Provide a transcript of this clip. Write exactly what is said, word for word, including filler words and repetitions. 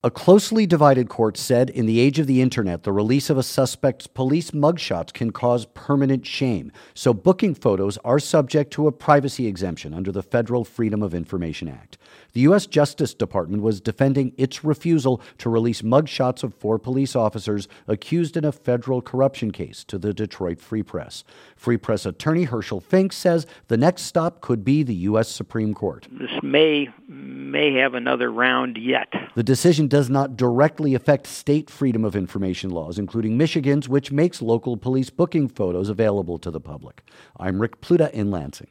A closely divided court said in the age of the internet, the release of a suspect's police mugshots can cause permanent shame. So booking photos are subject to a privacy exemption under the Federal Freedom of Information Act. The U S Justice Department was defending its refusal to release mugshots of four police officers accused in a federal corruption case to the Detroit Free Press. Free Press attorney Herschel Fink says the next stop could be the U S Supreme Court. This may may have another round yet. The decision does not directly affect state freedom of information laws, including Michigan's, which makes local police booking photos available to the public. I'm Rick Pluta in Lansing.